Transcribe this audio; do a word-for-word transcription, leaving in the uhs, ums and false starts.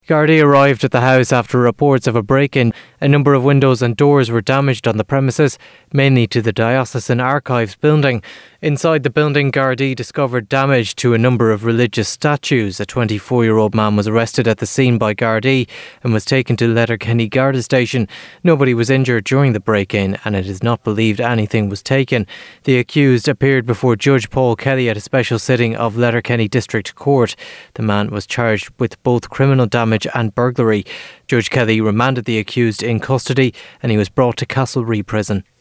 Gardaí arrived at the house after reports of a break-in. A number of windows and doors were damaged on the premises, mainly to the Diocesan Archives building. Inside the building, Gardaí discovered damage to a number of religious statues. A twenty-four-year-old man was arrested at the scene by Gardaí and was taken to Letterkenny Garda Station. Nobody was injured during the break-in, and it is not believed anything was taken. The accused appeared before Judge Paul Kelly at a special sitting of Letterkenny District Court. The man was charged with both criminal damage and burglary. Judge Kelly remanded the accused in custody and he was brought to Castlereagh Prison.